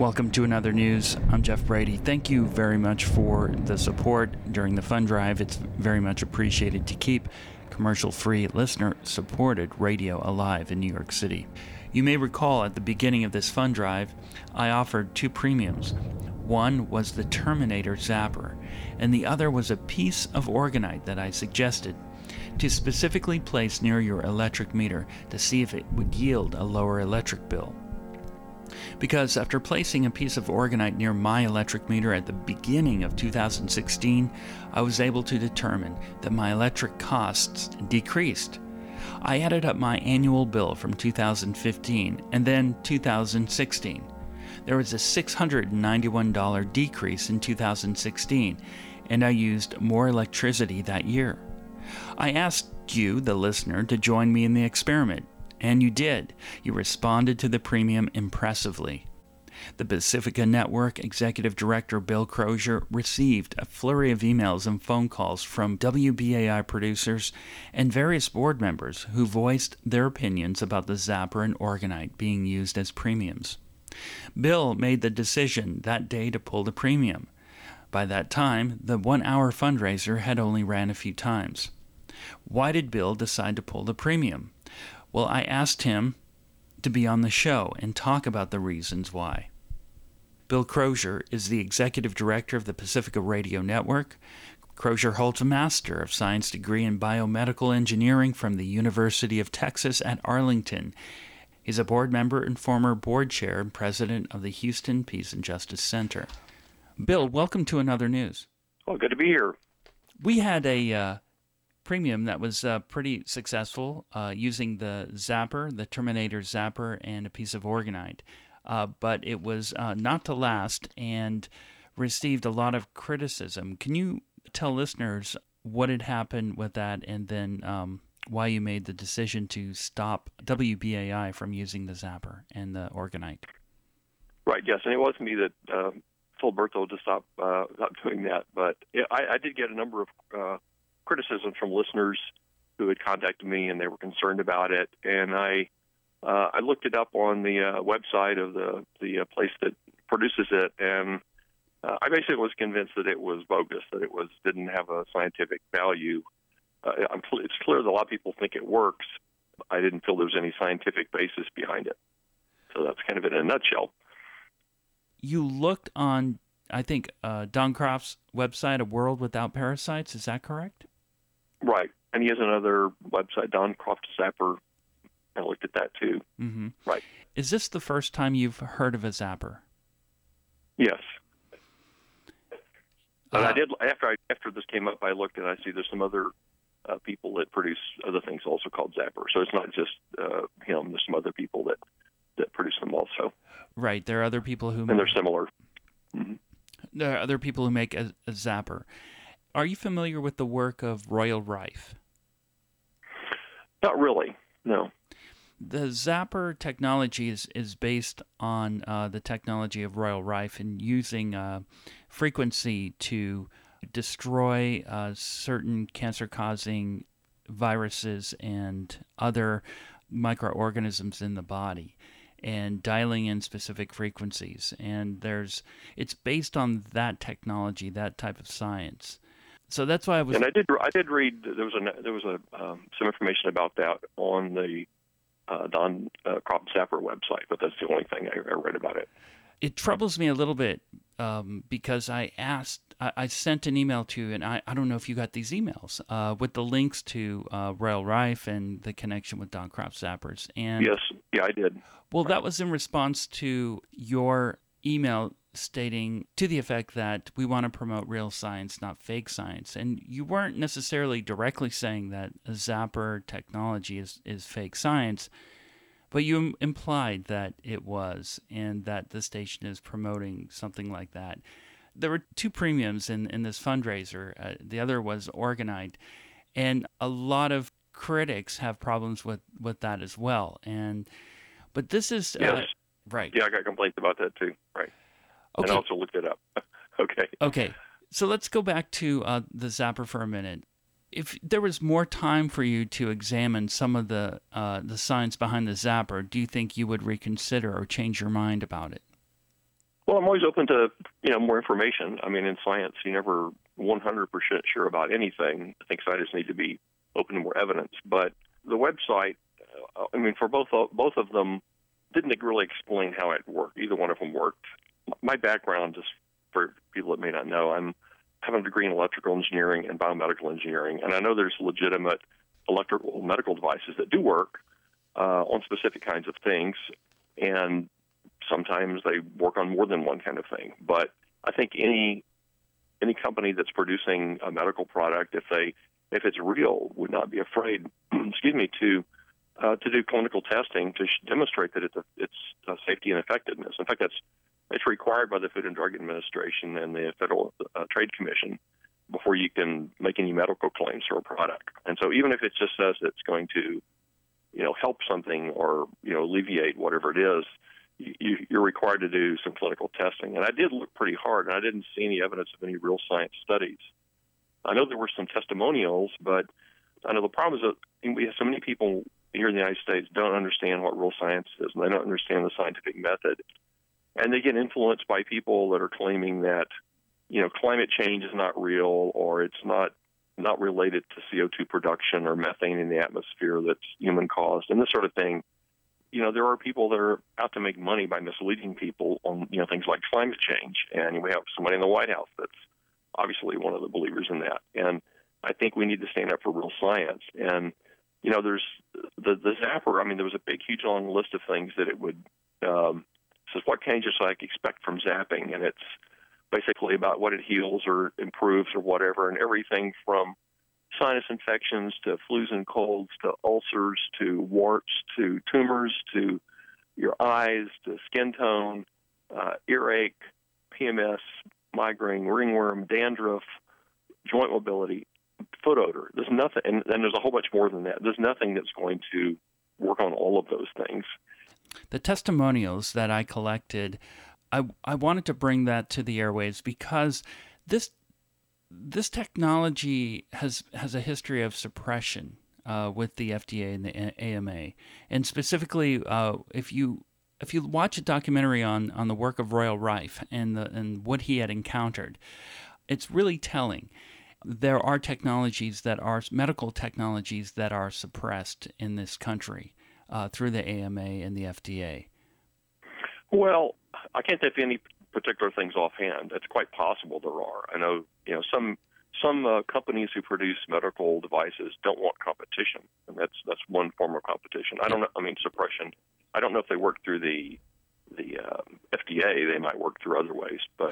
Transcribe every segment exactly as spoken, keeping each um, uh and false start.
Welcome to Another News. I'm Jeff Brady. Thank you very much for the support during the fund drive. It's very much appreciated to keep commercial-free, listener-supported radio alive in New York City. You may recall at the beginning of this fund drive, I offered two premiums. One was the Terminator Zapper, and the other was a piece of orgonite that I suggested to specifically place near your electric meter to see if it would yield a lower electric bill. Because after placing a piece of orgonite near my electric meter at the beginning of two thousand sixteen, I was able to determine that my electric costs decreased. I added up my annual bill from two thousand fifteen and then two thousand sixteen. There was a six hundred ninety-one dollars decrease in two thousand sixteen, and I used more electricity that year. I asked you, the listener, to join me in the experiment. And you did. You responded to the premium impressively. The Pacifica Network Executive Director Bill Crozier received a flurry of emails and phone calls from W B A I producers and various board members who voiced their opinions about the Zapper and orgonite being used as premiums. Bill made the decision that day to pull the premium. By that time, the one-hour fundraiser had only ran a few times. Why did Bill decide to pull the premium? Well, I asked him to be on the show and talk about the reasons why. Bill Crozier is the executive director of the Pacifica Radio Network. Crozier holds a Master of Science degree in biomedical engineering from the University of Texas at Arlington. He's a board member and former board chair and president of the Houston Peace and Justice Center. Bill, welcome to Another News. Well, good to be here. We had a uh, premium that was uh, pretty successful uh, using the Zapper, the Terminator Zapper, and a piece of orgonite. Uh, but it was uh, not to last and received a lot of criticism. Can you tell listeners what had happened with that and then um, why you made the decision to stop W B A I from using the Zapper and the orgonite? Right, yes, and it was me that uh, told Berthold to stop, uh, stop doing that. But it, I, I did get a number of uh, criticism from listeners who had contacted me and they were concerned about it. And I uh, I looked it up on the uh, website of the the uh, place that produces it, and uh, I basically was convinced that it was bogus, that it was didn't have a scientific value. Uh, I'm, it's clear that a lot of people think it works. I didn't feel there was any scientific basis behind it. So that's kind of it in a nutshell. You looked on, I think, uh, Don Croft's website, A World Without Parasites. Is that correct? Right. And he has another website, Don Croft Zapper. I looked at that too. Mm-hmm. Right. Is this the first time you've heard of a Zapper? Yes. But Uh, I did, after I, after this came up, I looked and I see there's some other uh, people that produce other things also called Zapper. So it's not just uh, him, there's some other people that, that produce them also. Right. There are other people who... And they're similar. Mm-hmm. There are other people who make a, a Zapper. Are you familiar with the work of Royal Rife? Not really, no. The Zapper technology is, is based on uh, the technology of Royal Rife and using uh, frequency to destroy uh, certain cancer-causing viruses and other microorganisms in the body, and dialing in specific frequencies. And there's it's based on that technology, that type of science. So that's why I was. And I did. I did read. There was a. There was a um, some information about that on the uh, Don uh, Croft Zapper website, but that's the only thing I, I read about it. It troubles me a little bit um, because I asked, I, I sent an email to, and I, I don't know if you got these emails uh, with the links to uh, Royal Rife and the connection with Don Croft Zappers. And Yes, yeah, I did. well, that was in response to your email stating to the effect that we want to promote real science, not fake science. And you weren't necessarily directly saying that a Zapper technology is, is fake science, but you implied that it was, and that the station is promoting something like that. There were two premiums in, in this fundraiser. Uh, the other was orgonite, and a lot of critics have problems with, with that as well. And but this is... Yes. Uh, right. Yeah, I got complaints about that too. Right. Okay. And I also looked it up. Okay. Okay. So let's go back to uh, the Zapper for a minute. If there was more time for you to examine some of the uh, the science behind the Zapper, do you think you would reconsider or change your mind about it? Well, I'm always open to, you know, more information. I mean, in science, you're never one hundred percent sure about anything. I think scientists need to be open to more evidence. But the website, uh, I mean, for both of, both of them, didn't really explain how it worked. Either one of them worked. My background, just for people that may not know, I'm I have a degree in electrical engineering and biomedical engineering, and I know there's legitimate electrical medical devices that do work uh, on specific kinds of things, and sometimes they work on more than one kind of thing. But I think any any company that's producing a medical product, if they if it's real, would not be afraid, excuse me, to uh, to do clinical testing to sh- demonstrate that it's a, it's a safety and effectiveness. In fact, that's it's required by the Food and Drug Administration and the Federal uh, Trade Commission before you can make any medical claims for a product. And so, even if it just says it's going to, you know, help something or you know alleviate whatever it is, You, you're required to do some clinical testing. And I did look pretty hard, and I didn't see any evidence of any real science studies. I know there were some testimonials, but I know the problem is that we have so many people here in the United States don't understand what real science is, and they don't understand the scientific method. And they get influenced by people that are claiming that, you know, climate change is not real, or it's not not related to C O two production or methane in the atmosphere that's human-caused, and this sort of thing. You know, there are people that are out to make money by misleading people on, you know, things like climate change. And we have somebody in the White House that's obviously one of the believers in that. And I think we need to stand up for real science. And, you know, there's the, the zapper. I mean, there was a big, huge, long list of things that it would, um, says what changes I expect from zapping. And it's basically about what it heals or improves or whatever. And everything from sinus infections to flus and colds to ulcers to warts to tumors to your eyes to skin tone, uh, earache, P M S, migraine, ringworm, dandruff, joint mobility, foot odor. There's nothing, and, and there's a whole bunch more than that. There's nothing that's going to work on all of those things. The testimonials that I collected, I, I wanted to bring that to the airwaves because this This technology has, has a history of suppression uh, with the F D A and the A M A, and specifically, uh, if you if you watch a documentary on, on the work of Royal Rife and the and what he had encountered, it's really telling. There are technologies that are medical technologies that are suppressed in this country uh, through the A M A and the F D A. Well, I can't think of any particular things offhand. It's quite possible there are. I know, you know, some some uh, companies who produce medical devices don't want competition, and that's that's one form of competition. I don't know. I mean, suppression. I don't know if they work through the the uh, F D A. They might work through other ways, but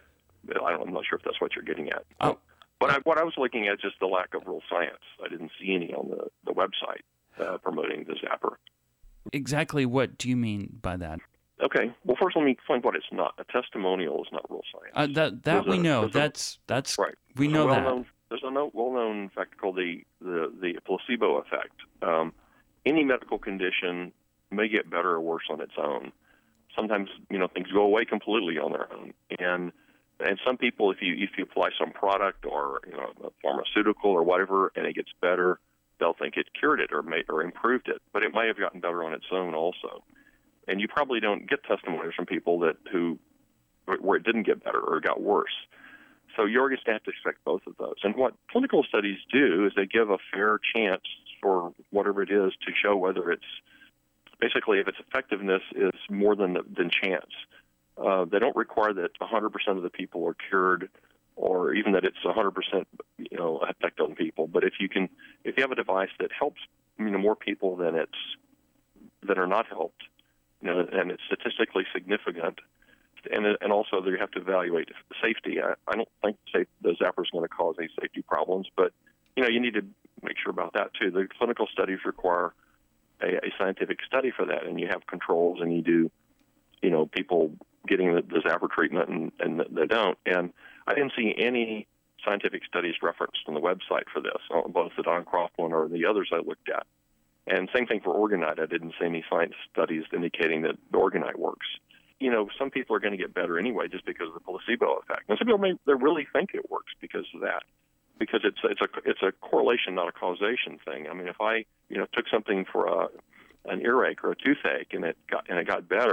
I don't, I'm not sure if that's what you're getting at. Oh. But I, what I was looking at is just the lack of real science. I didn't see any on the the website uh, promoting the zapper. Exactly. What do you mean by that? Okay. Well, first, let me explain what it's not. A testimonial is not real science. Uh, that that there's we a, know. That's a, that's right. We know there's a that. There's a no, well-known fact called the the, the placebo effect. Um, any medical condition may get better or worse on its own. Sometimes, you know, things go away completely on their own, and and some people, if you if you apply some product or you know a pharmaceutical or whatever, and it gets better, they'll think it cured it or made or improved it, but it may have gotten better on its own also. And you probably don't get testimonies from people that who where it didn't get better or got worse. So you're going to have to expect both of those. And what clinical studies do is they give a fair chance for whatever it is to show whether it's basically if its effectiveness is more than than chance. Uh, they don't require that one hundred percent of the people are cured, or even that it's one hundred percent you know effect on people. But if you can, if you have a device that helps you know more people than it's that are not helped, you know, and it's statistically significant, and and also you have to evaluate safety. I, I don't think safe, the zapper is going to cause any safety problems, but you know you need to make sure about that too. The clinical studies require a, a scientific study for that, and you have controls, and you do, you know, people getting the, the zapper treatment, and, and they don't. And I didn't see any scientific studies referenced on the website for this, both the Don Croft one or the others I looked at. And same thing for Orgonite. I didn't see any science studies indicating that the Orgonite works. You know, some people are going to get better anyway just because of the placebo effect. And some people may they really think it works because of that, because it's it's a it's a correlation, not a causation thing. I mean, if I you know took something for a an earache or a toothache and it got and it got better,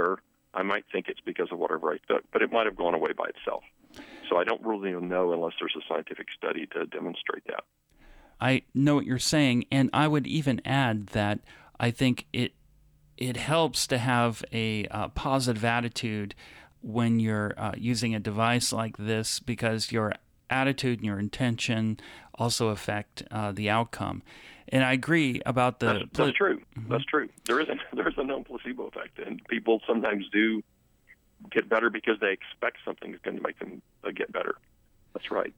I might think it's because of whatever I took, but it might have gone away by itself. So I don't really know unless there's a scientific study to demonstrate that. I know what you're saying, and I would even add that I think it it helps to have a uh, positive attitude when you're uh, using a device like this, because your attitude and your intention also affect uh, the outcome. And I agree about the... That's, that's true. Mm-hmm. That's true. There is, a, there is a known placebo effect, and people sometimes do get better because they expect something is going to make them uh, get better. That's right.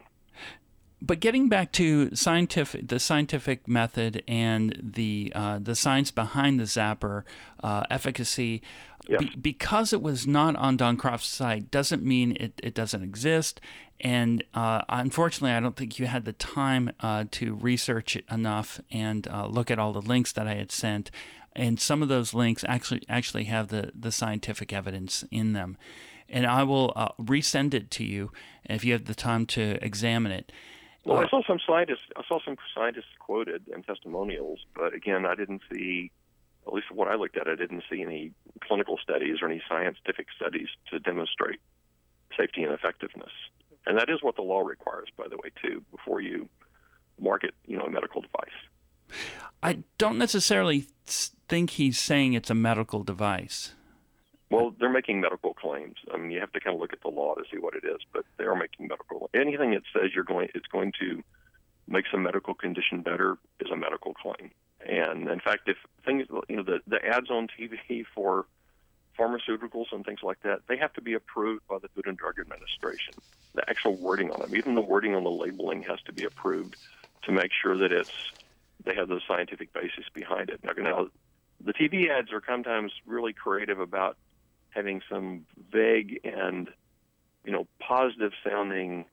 But getting back to scientific, the scientific method and the uh, the science behind the Zapper uh, efficacy, yes. be, because it was not on Don Croft's site doesn't mean it, it doesn't exist. And uh, unfortunately, I don't think you had the time uh, to research it enough and uh, look at all the links that I had sent. And some of those links actually actually have the, the scientific evidence in them. And I will uh, resend it to you if you have the time to examine it. Well, I saw some scientists. I saw some scientists quoted in testimonials, but again, I didn't see, at least what I looked at, I didn't see any clinical studies or any scientific studies to demonstrate safety and effectiveness. And that is what the law requires, by the way, too, before you market, you know, a medical device. I don't necessarily think he's saying it's a medical device. Well, they're making medical claims. I mean, you have to kind of look at the law to see what it is, but they are making medical. Anything that says you're going, it's going to make some medical condition better is a medical claim. And in fact, if things, you know, the, the ads on T V for pharmaceuticals and things like that, they have to be approved by the Food and Drug Administration. The actual wording on them, even the wording on the labeling, has to be approved to make sure that it's they have the scientific basis behind it. Now, now the T V ads are sometimes really creative about having some vague and, you know, positive-sounding,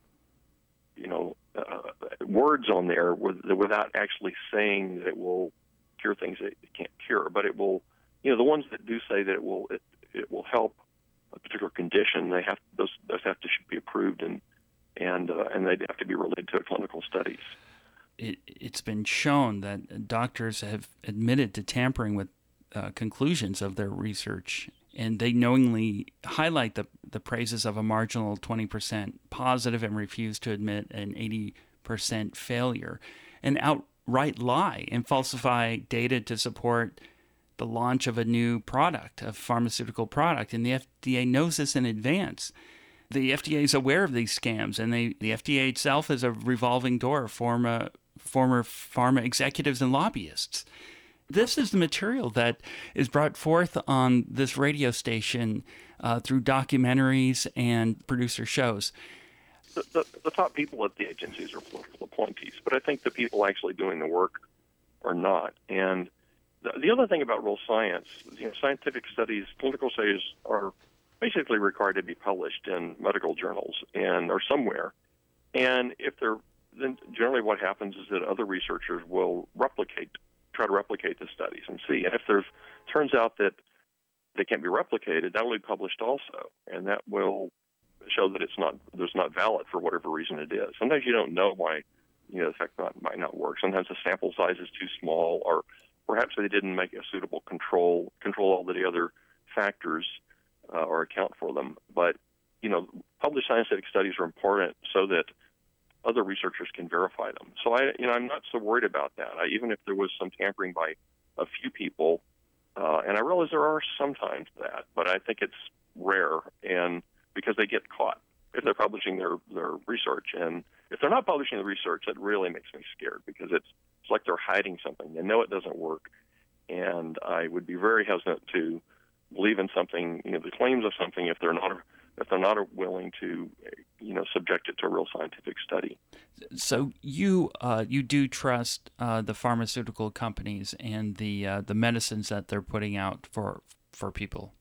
you know, uh, words on there with, without actually saying that it will cure things that it can't cure. But it will, you know, the ones that do say that it will it, it will help a particular condition, they have those those have to should be approved and and uh, and they have to be related to clinical studies. It, it's been shown that doctors have admitted to tampering with uh, conclusions of their research, and they knowingly highlight the, the praises of a marginal twenty percent positive and refuse to admit an eighty percent failure, and outright lie and falsify data to support the launch of a new product, a pharmaceutical product. And the F D A knows this in advance. The F D A is aware of these scams, and they, the F D A itself is a revolving door of former, former pharma executives and lobbyists. This is the material that is brought forth on this radio station uh, through documentaries and producer shows. The, the, the top people at the agencies are political appointees, but I think the people actually doing the work are not. And the, the other thing about real science, you know, scientific studies, clinical studies are basically required to be published in medical journals and or somewhere. And if they're then generally what happens is that other researchers will replicate, try to replicate the studies and see. And if there's turns out that they can't be replicated, that will be published also, and that will show that it's not there's not valid for whatever reason it is. Sometimes you don't know why, you know, the effect not, might not work. Sometimes the sample size is too small, or perhaps they didn't make a suitable control control all the other factors uh, or account for them. But you know, published scientific studies are important so that other researchers can verify them. So I, you know, I'm not so worried about that. I, even if there was some tampering by a few people, uh, and I realize there are sometimes that, but I think it's rare, and because they get caught if they're publishing their, their research. And if they're not publishing the research, that really makes me scared, because it's it's like they're hiding something. They know it doesn't work, and I would be very hesitant to believe in something, you know, the claims of something if they're not if they're not willing to, you know, subject it to a real scientific study. So you uh, you do trust uh, the pharmaceutical companies and the uh, the medicines that they're putting out for for people?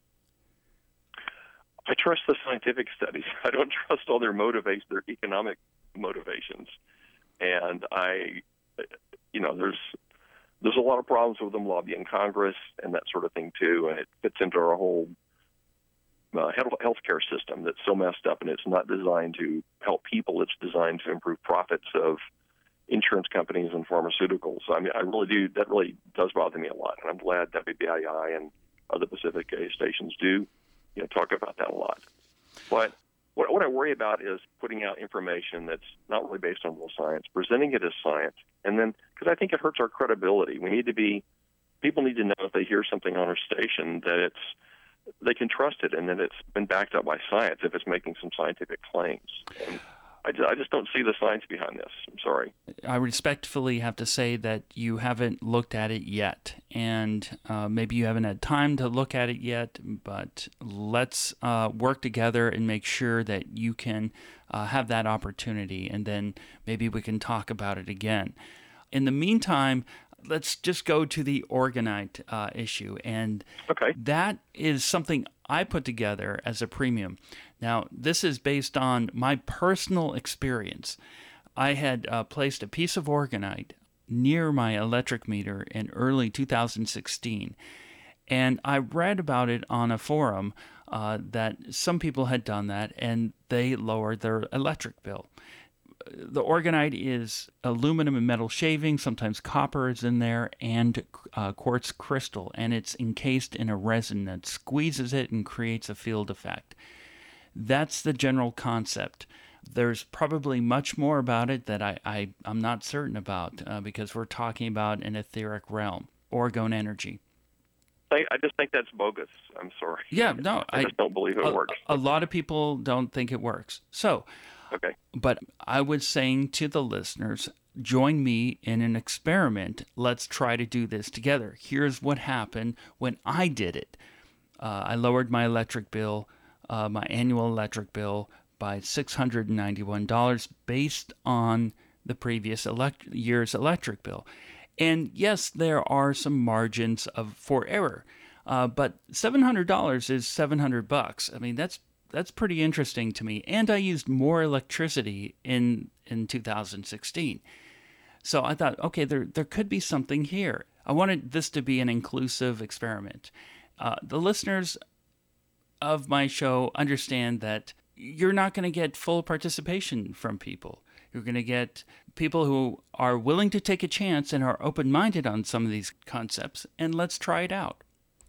I trust the scientific studies. I don't trust all their motivations, their economic motivations, and I, you know, there's there's a lot of problems with them lobbying Congress and that sort of thing too, and it fits into our whole Uh, healthcare system that's so messed up, and it's not designed to help people. It's designed to improve profits of insurance companies and pharmaceuticals. So, I mean, I really do. That really does bother me a lot, and I'm glad W B I I and other Pacific stations do you know, talk about that a lot. But what, what I worry about is putting out information that's not really based on real science, presenting it as science, and then because I think it hurts our credibility. We need to be people need to know if they hear something on our station that it's they can trust it and that it's been backed up by science if it's making some scientific claims. And I just, I just don't see the science behind this. I'm sorry. I respectfully have to say that you haven't looked at it yet, and uh, maybe you haven't had time to look at it yet, but let's uh, work together and make sure that you can uh, have that opportunity, and then maybe we can talk about it again. In the meantime, let's just go to the orgonite uh, issue, and okay. that is something I put together as a premium. Now, this is based on my personal experience. I had uh, placed a piece of orgonite near my electric meter in early two thousand sixteen, and I read about it on a forum uh, that some people had done that, and they lowered their electric bill. The orgonite is aluminum and metal shaving, sometimes copper is in there, and uh, quartz crystal, and it's encased in a resin that squeezes it and creates a field effect. That's the general concept. There's probably much more about it that I, I, I'm not certain about uh, because we're talking about an etheric realm, orgone energy. I, I just think that's bogus. I'm sorry. Yeah, no. I just I, don't believe it a, works. A lot of people don't think it works. So, okay. But I was saying to the listeners, join me in an experiment. Let's try to do this together. Here's what happened when I did it. Uh, I lowered my electric bill, uh, my annual electric bill, by six hundred ninety-one dollars based on the previous elect- year's electric bill. And yes, there are some margins of for error, uh, but seven hundred dollars is seven hundred bucks. I mean, that's That's pretty interesting to me. And I used more electricity in, in two thousand sixteen. So I thought, okay, there there could be something here. I wanted this to be an inclusive experiment. Uh, the listeners of my show understand that you're not going to get full participation from people. You're going to get people who are willing to take a chance and are open-minded on some of these concepts, and let's try it out.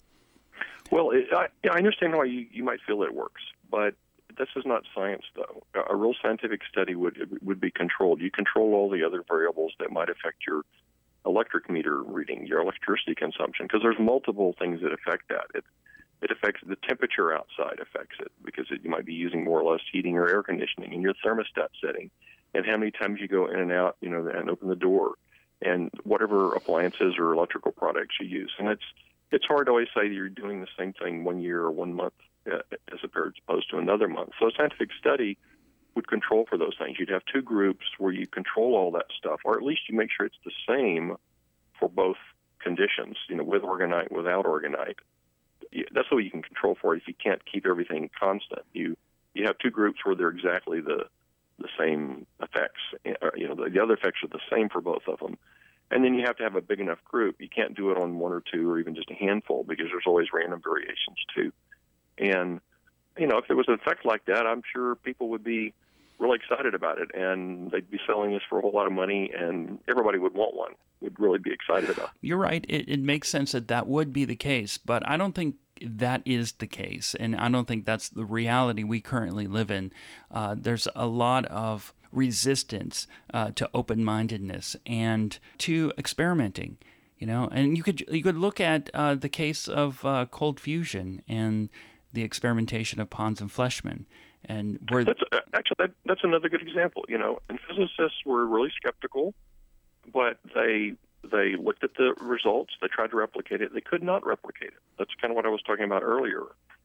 Well, it, I, I understand why you, you might feel it works, but this is not science, though. A real scientific study would would be controlled. You control all the other variables that might affect your electric meter reading, your electricity consumption, because there's multiple things that affect that. It it affects the temperature outside, affects it, because it, you might be using more or less heating or air conditioning, and your thermostat setting, and how many times you go in and out, you know, and open the door, and whatever appliances or electrical products you use. And it's it's hard to always say that you're doing the same thing one year or one month uh, as opposed to another month. So a scientific study would control for those things. You'd have two groups where you control all that stuff, or at least you make sure it's the same for both conditions, you know, with orgonite, without orgonite. That's what you can control for if you can't keep everything constant. You you have two groups where they're exactly the the same effects. You know, the, the other effects are the same for both of them. And then you have to have a big enough group. You can't do it on one or two or even just a handful, because there's always random variations too. And, you know, if there was an effect like that, I'm sure people would be really excited about it, and they'd be selling this for a whole lot of money, and everybody would want one, would really be excited about it. You're right. It, it makes sense that that would be the case, but I don't think that is the case, and I don't think that's the reality we currently live in. Uh, there's a lot of resistance uh, to open-mindedness and to experimenting, you know. And you could you could look at uh, the case of uh, cold fusion and the experimentation of Pons and Fleischmann, and where that's uh, actually that, that's another good example. You know, and physicists were really skeptical, but they they looked at the results. They tried to replicate it. They could not replicate it. That's kind of what I was talking about earlier.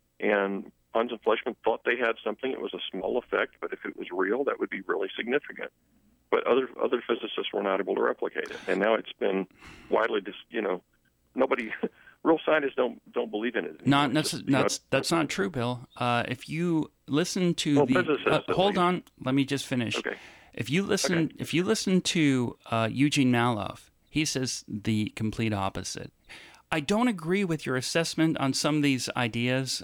And Pons and Fleischmann thought they had something. It was a small effect, but if it was real, that would be really significant. But other other physicists were not able to replicate it. And now it's been widely, dis, you know, nobody, real scientists don't don't believe in it. Not that's just, that's, that's not true, Bill. Uh, if you listen to well, the, uh, hold on, let me just finish. Okay. If you listen, okay. if you listen to uh, Eugene Maloff, he says the complete opposite. I don't agree with your assessment on some of these ideas,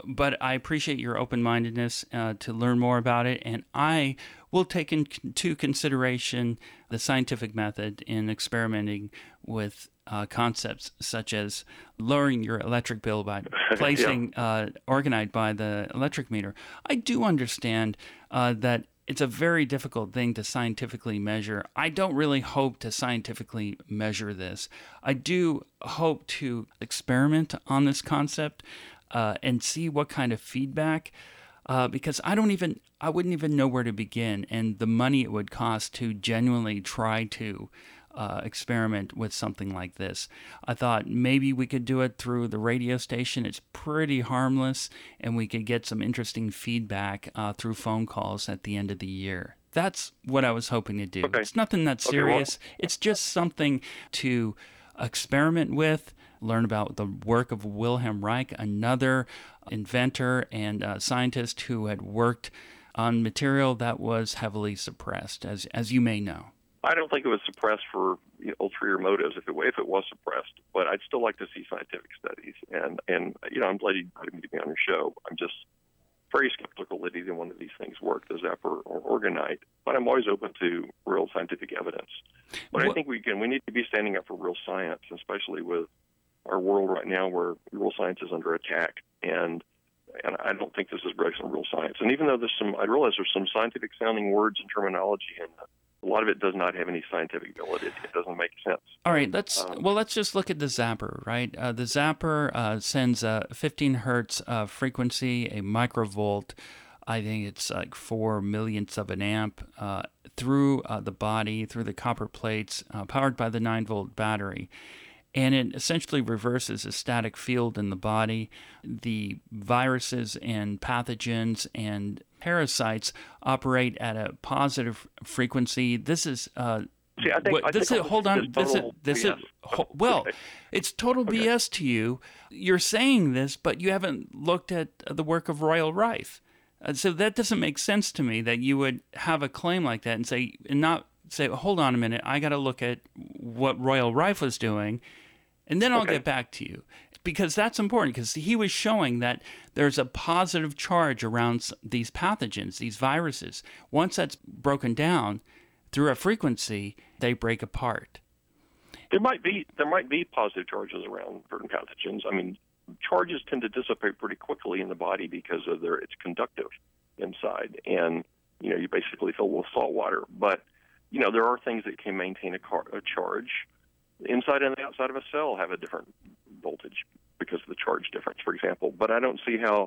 but I appreciate your open-mindedness uh, to learn more about it, and I will take into consideration the scientific method in experimenting with uh, concepts such as lowering your electric bill by placing yeah. uh, orgonite by the electric meter. I do understand uh, that it's a very difficult thing to scientifically measure. I don't really hope to scientifically measure this. I do hope to experiment on this concept uh, and see what kind of feedback, uh, because I don't even, I wouldn't even know where to begin, and the money it would cost to genuinely try to Uh, experiment with something like this. I thought maybe we could do it through the radio station. It's pretty harmless, and we could get some interesting feedback uh, through phone calls at the end of the year. That's what I was hoping to do. Okay. It's nothing that serious. Okay, well, it's just something to experiment with, learn about the work of Wilhelm Reich, another inventor and uh, scientist who had worked on material that was heavily suppressed, as as you may know. I don't think it was suppressed for you know, ulterior motives if it if it was suppressed, but I'd still like to see scientific studies. And, and you know, I'm glad you invited me to be on your show. I'm just very skeptical that either one of these things work, the Zapper or orgonite, but I'm always open to real scientific evidence. But what? I think we can we need to be standing up for real science, especially with our world right now where real science is under attack. And and I don't think this is based on real science. And even though there's some, I realize there's some scientific sounding words and terminology in that. A lot of it does not have any scientific validity. It doesn't make sense. All right, let's um, well, let's just look at the Zapper, right? Uh, the Zapper uh, sends a fifteen hertz uh, frequency, a microvolt. I think it's like four millionths of an amp uh, through uh, the body, through the copper plates, uh, powered by the nine volt battery. And it essentially reverses a static field in the body. The viruses and pathogens and parasites operate at a positive frequency. This is uh, See, I think, what, I this think is hold on. This is this B S. is ho- well, okay. It's total okay. B S to you. You're saying this, but you haven't looked at the work of Royal Rife. Uh, so that doesn't make sense to me that you would have a claim like that and say and not say, hold on a minute, I got to look at what Royal Rife was doing. And then I'll okay. get back to you, because that's important, because he was showing that there's a positive charge around these pathogens, these viruses. Once that's broken down through a frequency, they break apart. There might be there might be positive charges around certain pathogens. I mean, charges tend to dissipate pretty quickly in the body because of their it's conductive inside, and you know you basically fill with salt water. But you know there are things that can maintain a, car, a charge. The inside and the outside of a cell have a different voltage because of the charge difference, for example. But I don't see how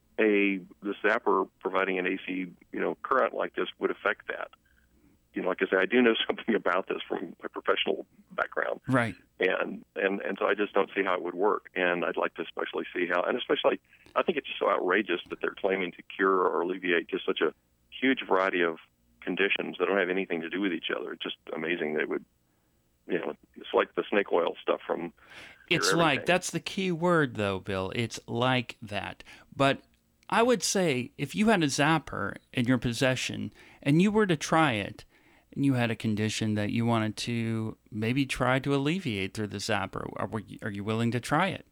a the Zapper providing an A C you know current like this would affect that. You know, like I say, I do know something about this from my professional background, right? And and and so I just don't see how it would work. And I'd like to especially see how, and especially I think it's just so outrageous that they're claiming to cure or alleviate just such a huge variety of conditions that don't have anything to do with each other. It's just amazing they would. You know, it's like the snake oil stuff from. It's like, that's the key word, though, Bill. It's like that. But I would say if you had a Zapper in your possession and you were to try it, and you had a condition that you wanted to maybe try to alleviate through the Zapper, are, are you willing to try it?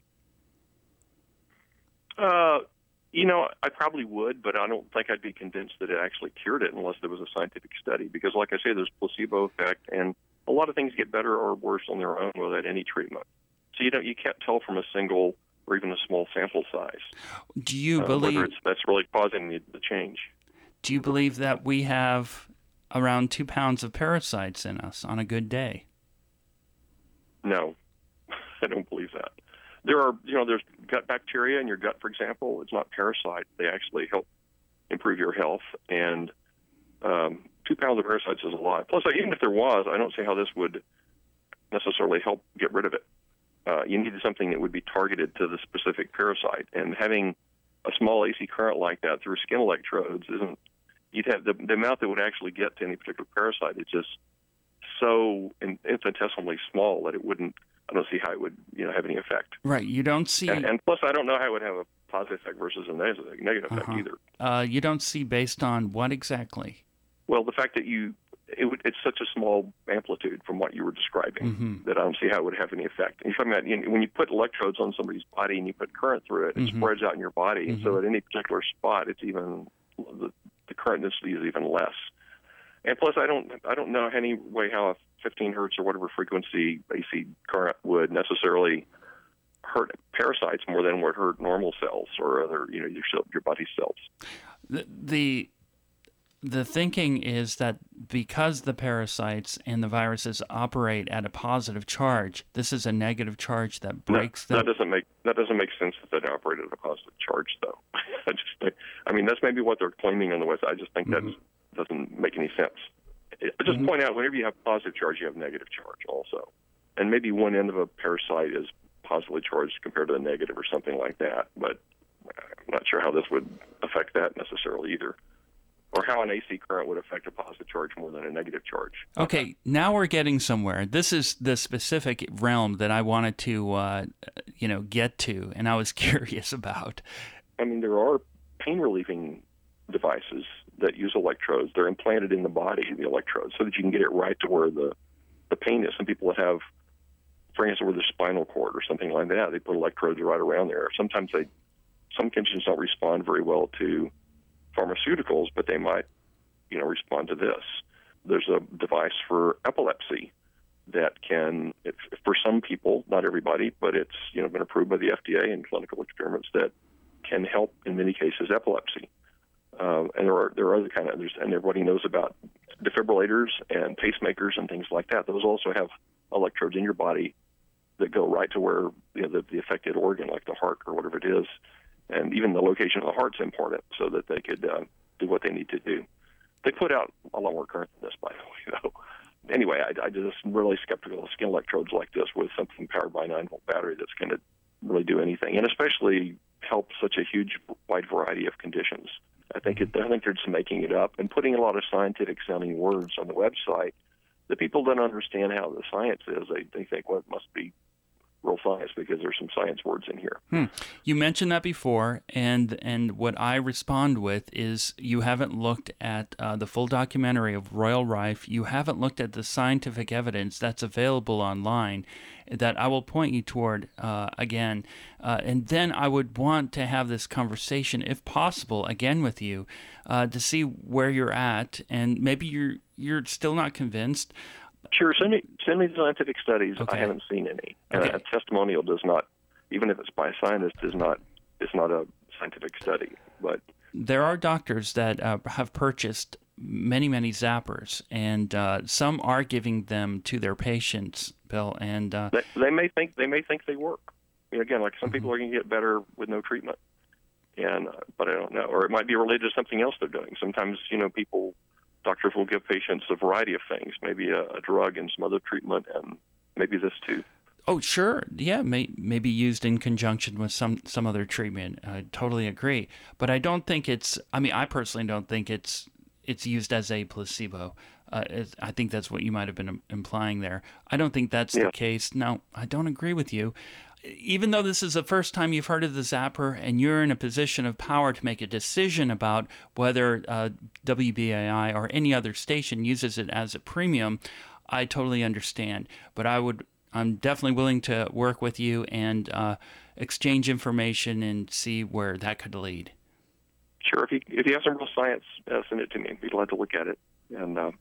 Uh, you know, I probably would, but I don't think I'd be convinced that it actually cured it unless there was a scientific study. Because, like I say, there's placebo effect, and a lot of things get better or worse on their own without any treatment. So you don't, you can't tell from a single or even a small sample size. Do you uh, believe whether it's, that's really causing the, the change? Do you believe that we have around two pounds of parasites in us on a good day? No, I don't believe that. There are, you know, there's gut bacteria in your gut, for example. It's not parasite. They actually help improve your health, and um, two pounds of parasites is a lot. Plus, even if there was, I don't see how this would necessarily help get rid of it. Uh, you needed something that would be targeted to the specific parasite, and having a small A C current like that through skin electrodes isn't. You'd have the, the amount that would actually get to any particular parasite is just so infinitesimally small that it wouldn't. I don't see how it would, you know, have any effect. Right. You don't see, and, and plus, I don't know how it would have a positive effect versus a negative, negative uh-huh. effect either. Uh, you don't see based on what exactly? Well, the fact that you it would, it's such a small amplitude from what you were describing mm-hmm. that I don't see how it would have any effect. And you're talking about, you know, when you put electrodes on somebody's body and you put current through it, it mm-hmm. spreads out in your body. Mm-hmm. And so at any particular spot, it's even, the, the current density is even less. And plus, I don't, I don't know any way how a fifteen hertz or whatever frequency A C current would necessarily hurt parasites more than would hurt normal cells or other, you know, your your body cells. The, the the thinking is that because the parasites and the viruses operate at a positive charge, this is a negative charge that breaks no, them. That doesn't make that doesn't make sense that they operate at a positive charge, though. I just think, I mean, that's maybe what they're claiming on the website. I just think mm-hmm. that doesn't make any sense. I just mm-hmm. point out, whenever you have positive charge, you have negative charge also, and maybe one end of a parasite is positively charged compared to the negative or something like that. But I'm not sure how this would affect that necessarily either, or how an A C current would affect a positive charge more than a negative charge. Okay, now we're getting somewhere. This is the specific realm that I wanted to, uh, you know, get to, and I was curious about. I mean, there are pain relieving devices that use electrodes. They're implanted in the body, the electrodes, so that you can get it right to where the, the pain is. Some people that have, for instance, with the spinal cord or something like that, they put electrodes right around there. Sometimes they, some conditions don't respond very well to pharmaceuticals, but they might, you know, respond to this. There's a device for epilepsy that can, if, for some people, not everybody, but it's, you know, been approved by the F D A in clinical experiments that can help in many cases epilepsy. Um, and there are there are other kind of, and everybody knows about defibrillators and pacemakers and things like that. Those also have electrodes in your body that go right to where, you know, the, the affected organ, like the heart or whatever it is, and even the location of the heart's important so that they could uh, do what they need to do. They put out a lot more current than this, by the way. Though. Anyway, I, I just really skeptical of skin electrodes like this with something powered by a nine volt battery that's going to really do anything, and especially help such a huge, wide variety of conditions. I think it, I think they're just making it up and putting a lot of scientific sounding words on the website that people don't understand how the science is. They, they think, well, it must be real science because there's some science words in here. Hmm. You mentioned that before, and and what I respond with is you haven't looked at uh, the full documentary of Royal Rife. You haven't looked at the scientific evidence that's available online that I will point you toward uh, again. Uh, and then I would want to have this conversation, if possible, again with you uh, to see where you're at, and maybe you're you're still not convinced. Sure, send me send me the scientific studies. Okay. I haven't seen any. And Okay. a testimonial does not, even if it's by a scientist, is not is not a scientific study. But there are doctors that uh, have purchased many, many zappers, and uh, some are giving them to their patients, Bill. And uh, they, they may think they may think they work. I mean, again, like some mm-hmm. people are going to get better with no treatment, and uh, but I don't know. Or it might be related to something else they're doing. Sometimes, you know, people. Doctors will give patients a variety of things, maybe a, a drug and some other treatment, and maybe this too. Oh, sure. Yeah, may, maybe used in conjunction with some, some other treatment. I totally agree. But I don't think it's, I mean, I personally don't think it's it's used as a placebo. Uh, it, I think that's what you might have been implying there. I don't think that's yeah. the case. No, I don't agree with you. Even though this is the first time you've heard of the zapper and you're in a position of power to make a decision about whether uh, W B A I or any other station uses it as a premium, I totally understand. But I would, I'm definitely willing to work with you and uh, exchange information and see where that could lead. Sure. If you if you have some real science, uh, send it to me. I'd be glad to look at it. And uh,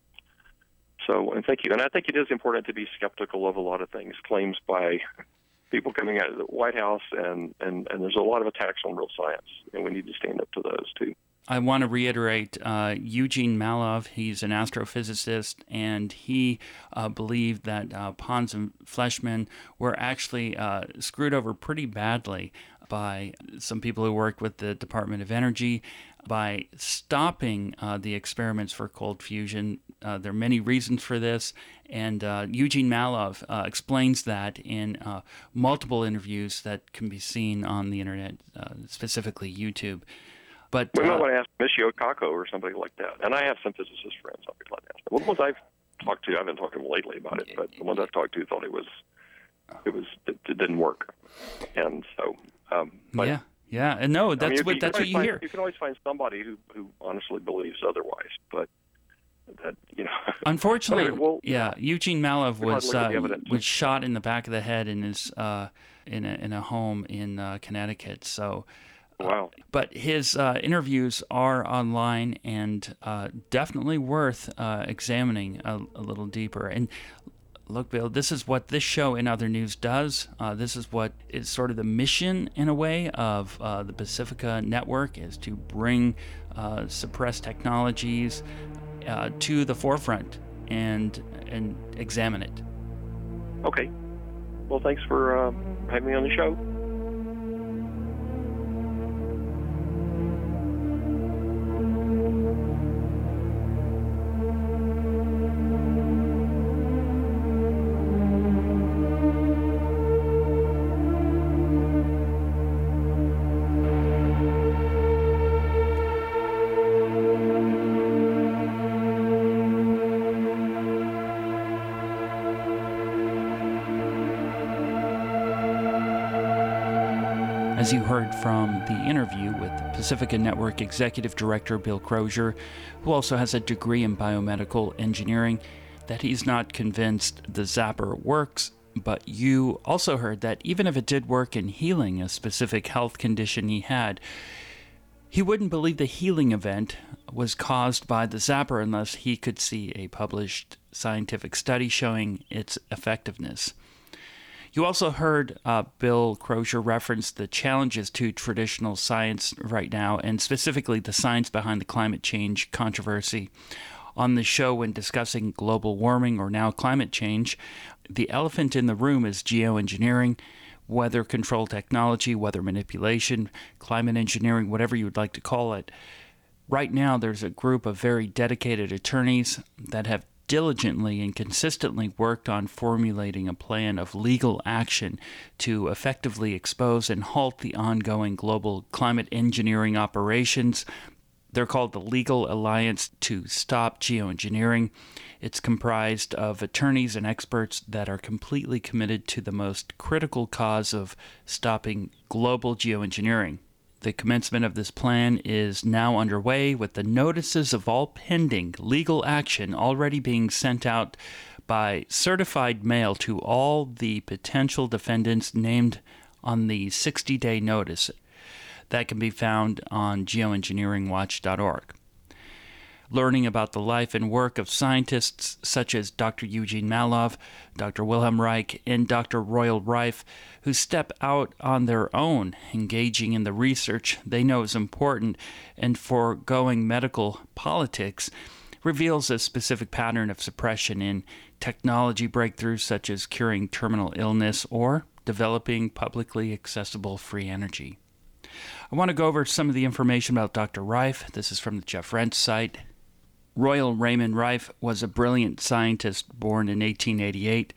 so, and thank you. And I think it is important to be skeptical of a lot of things, claims by people coming out of the White House, and, and, and there's a lot of attacks on real science, and we need to stand up to those too. I want to reiterate uh, Eugene Malov. He's an astrophysicist, and he uh, believed that uh, Pons and Fleischmann were actually uh, screwed over pretty badly by some people who worked with the Department of Energy by stopping uh, the experiments for cold fusion. Uh, there are many reasons for this, and uh, Eugene Malov uh, explains that in uh, multiple interviews that can be seen on the internet, uh, specifically YouTube. But we might uh, want to ask Michio Kaku or somebody like that. And I have some physicist friends I'll be glad to ask. Well, the ones I've talked to, I haven't talked to them lately about it, but the ones I've talked to thought it was, it was, it, it didn't work. And so, um, but, yeah, yeah, and no, that's I mean, what you that's what you find, hear. You can always find somebody who, who honestly believes otherwise, but that you know. Unfortunately, okay, well, yeah, Eugene Malov we'll was look at the uh, evidence. was shot in the back of the head in his uh, in a in a home in uh, Connecticut. So. Wow. Uh, but his uh, interviews are online and uh, definitely worth uh, examining a, a little deeper. And look, Bill, this is what this show in Other News does. Uh, this is what is sort of the mission, in a way, of uh, the Pacifica Network, is to bring uh, suppressed technologies uh, to the forefront and and examine it. Okay. Well, thanks for uh, having me on the show. As you heard from the interview with Pacifica Network Executive Director Bill Crozier, who also has a degree in biomedical engineering, that he's not convinced the zapper works, but you also heard that even if it did work in healing a specific health condition he had, he wouldn't believe the healing event was caused by the zapper unless he could see a published scientific study showing its effectiveness. You also heard uh, Bill Crozier reference the challenges to traditional science right now, and specifically the science behind the climate change controversy. On the show, when discussing global warming, or now climate change, the elephant in the room is geoengineering, weather control technology, weather manipulation, climate engineering, whatever you would like to call it. Right now, there's a group of very dedicated attorneys that have diligently and consistently worked on formulating a plan of legal action to effectively expose and halt the ongoing global climate engineering operations. They're called the Legal Alliance to Stop Geoengineering. It's comprised of attorneys and experts that are completely committed to the most critical cause of stopping global geoengineering. The commencement of this plan is now underway, with the notices of all pending legal action already being sent out by certified mail to all the potential defendants named on the sixty-day notice. That can be found on geoengineering watch dot org. Learning about the life and work of scientists such as Doctor Eugene Malov, Doctor Wilhelm Reich, and Doctor Royal Rife, who step out on their own, engaging in the research they know is important, and foregoing medical politics, reveals a specific pattern of suppression in technology breakthroughs such as curing terminal illness or developing publicly accessible free energy. I want to go over some of the information about Doctor Rife. This is from the Jeff Rense site. Royal Raymond Rife was a brilliant scientist born in eighteen eighty-eight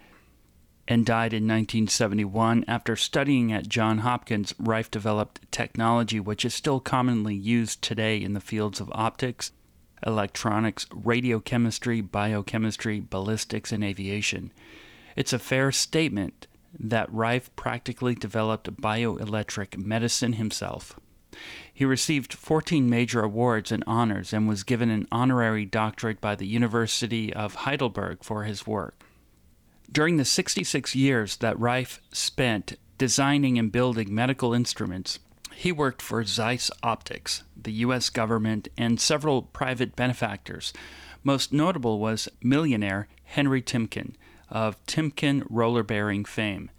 and died in nineteen seventy-one. After studying at Johns Hopkins, Rife developed technology which is still commonly used today in the fields of optics, electronics, radiochemistry, biochemistry, ballistics, and aviation. It's a fair statement that Rife practically developed bioelectric medicine himself. He received fourteen major awards and honors and was given an honorary doctorate by the University of Heidelberg for his work. During the sixty-six years that Rife spent designing and building medical instruments, he worked for Zeiss Optics, the U S government, and several private benefactors. Most notable was millionaire Henry Timken of Timken roller bearing fame.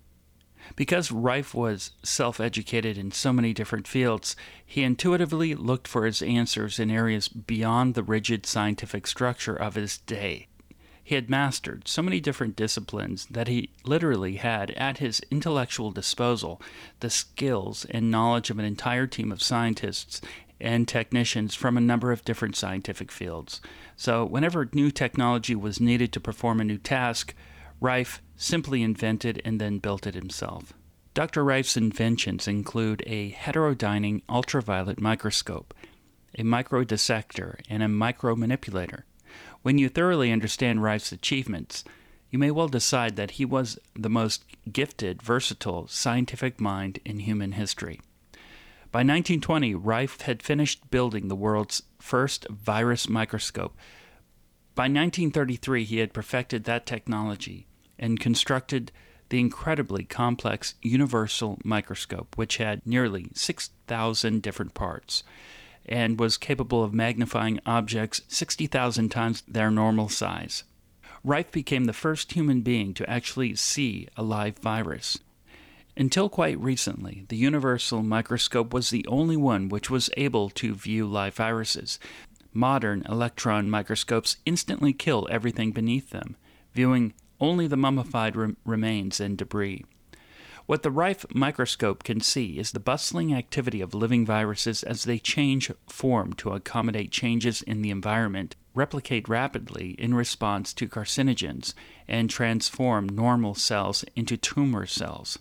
Because Rife was self-educated in so many different fields, he intuitively looked for his answers in areas beyond the rigid scientific structure of his day. He had mastered so many different disciplines that he literally had at his intellectual disposal the skills and knowledge of an entire team of scientists and technicians from a number of different scientific fields. So whenever new technology was needed to perform a new task, Rife simply invented and then built it himself. Doctor Rife's inventions include a heterodyning ultraviolet microscope, a microdissector, and a micromanipulator. When you thoroughly understand Rife's achievements, you may well decide that he was the most gifted, versatile, scientific mind in human history. By nineteen twenty, Rife had finished building the world's first virus microscope, By nineteen thirty-three, he had perfected that technology and constructed the incredibly complex universal microscope, which had nearly six thousand different parts and was capable of magnifying objects sixty thousand times their normal size. Rife became the first human being to actually see a live virus. Until quite recently, the universal microscope was the only one which was able to view live viruses. Modern electron microscopes instantly kill everything beneath them, viewing only the mummified re- remains and debris. What the Rife microscope can see is the bustling activity of living viruses as they change form to accommodate changes in the environment, replicate rapidly in response to carcinogens, and transform normal cells into tumor cells.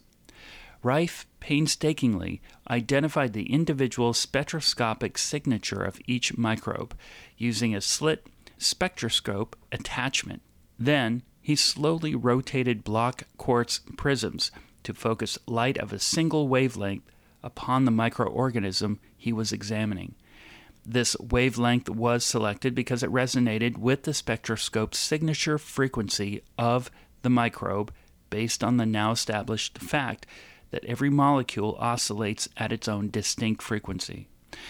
Rife painstakingly identified the individual spectroscopic signature of each microbe using a slit spectroscope attachment. Then, he slowly rotated block quartz prisms to focus light of a single wavelength upon the microorganism he was examining. This wavelength was selected because it resonated with the spectroscope's signature frequency of the microbe based on the now established fact that every molecule oscillates at its own distinct frequency.